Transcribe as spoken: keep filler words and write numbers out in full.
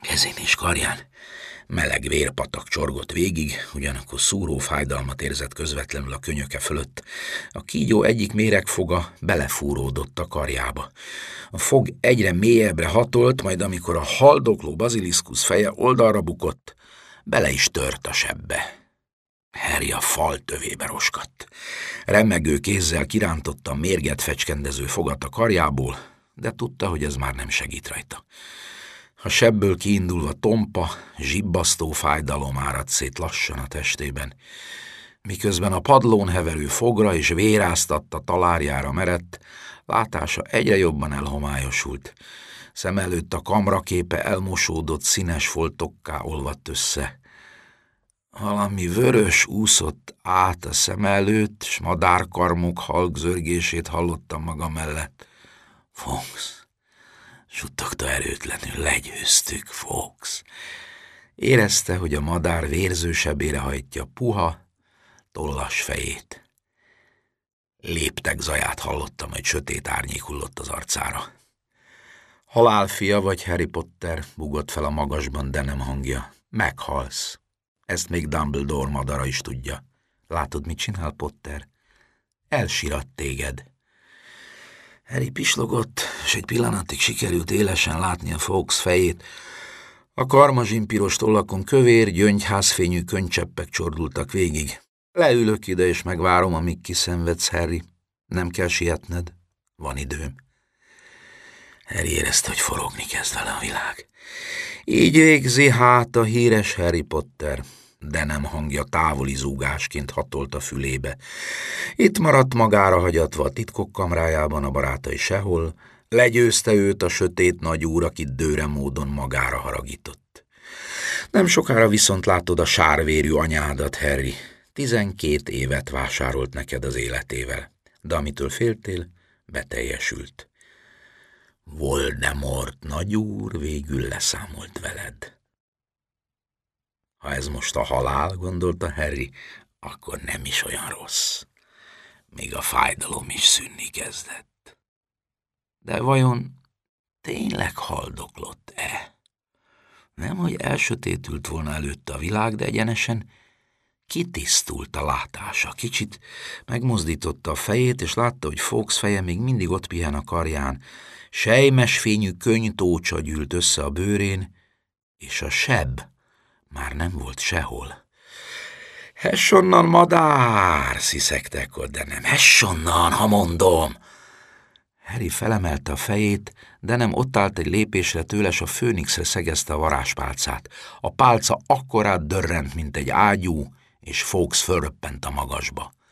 Kezén és karján meleg vérpatak csorgott végig, ugyanakkor szúró fájdalmat érzett közvetlenül a könyöke fölött. A kígyó egyik méregfoga belefúródott a karjába. A fog egyre mélyebbre hatolt, majd amikor a haldokló baziliszkusz feje oldalra bukott, bele is tört a sebbe. Harry a fal tövébe roskadt. Remegő kézzel kirántotta a mérget fecskendező fogat a karjából, de tudta, hogy ez már nem segít rajta. A sebből kiindulva tompa, zsibbasztó fájdalom áradt szét lassan a testében. Miközben a padlón heverő fogra és véráztatta talárjára merett, látása egyre jobban elhomályosult. Szem előtt a kamraképe elmosódott színes foltokká olvadt össze. Valami vörös úszott át a szem előtt, s madárkarmok halk zörgését hallottam maga mellett. Fawkes! Suttogta erőtlenül, legyőztük, Fawkes. Érezte, hogy a madár vérző sebére hajtja puha, tollas fejét. Léptek zaját hallottam, hogy sötét árnyék hullott az arcára. Halálfia vagy, Harry Potter, bugott fel a magasban Denham hangja. Meghalsz. Ezt még Dumbledore madara is tudja. Látod, mit csinál, Potter? Elsirat téged. Harry pislogott, és egy pillanatig sikerült élesen látni a Fawkes fejét. A karmazsinpiros tollakon kövér, gyöngyházfényű könycseppek csordultak végig. Leülök ide, és megvárom, amíg kiszenvedsz, Harry. Nem kell sietned. Van időm. Harry érezte, hogy forogni kezd vele a világ. Így végzi hát a híres Harry Potter. De nem hangja távoli zúgásként hatolt a fülébe. Itt maradt magára hagyatva a titkok kamrájában, a barátai sehol. Legyőzte őt a sötét nagyúr, akit dőre módon magára haragított. Nem sokára viszont látod a sárvérű anyádat, Harry. Tizenkét évet vásárolt neked az életével, de amitől féltél, beteljesült. Voldemort nagyúr végül leszámolt veled. Ha ez most a halál, gondolta Harry, akkor nem is olyan rossz. Még a fájdalom is szűnni kezdett. De vajon tényleg haldoklott-e? Nem, hogy elsötétült volna előtte a világ, de egyenesen kitisztult a látása. Kicsit megmozdította a fejét, és látta, hogy Fawkes feje még mindig ott pihen a karján. Sejmes fényű könytócsa gyűlt össze a bőrén, és a seb már nem volt sehol. Hess onnan, madár, sziszegte ekkor, de nem hess onnan, ha mondom. Harry felemelte a fejét, de nem ott állt egy lépésre tőle, s a főnixre szegezte a varázspálcát. A pálca akkorát dörrent, mint egy ágyú, és Fawkes fölröppent a magasba.